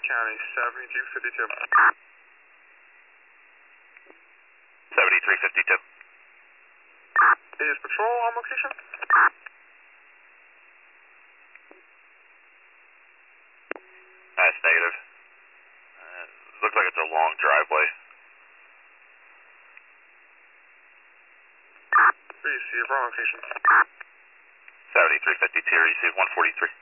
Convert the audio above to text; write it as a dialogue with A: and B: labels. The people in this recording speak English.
A: County, 7252.
B: 7352.
A: Is patrol on location?
B: That's negative. Looks like it's a long driveway.
A: Receive, wrong location.
B: 7352, receive 143.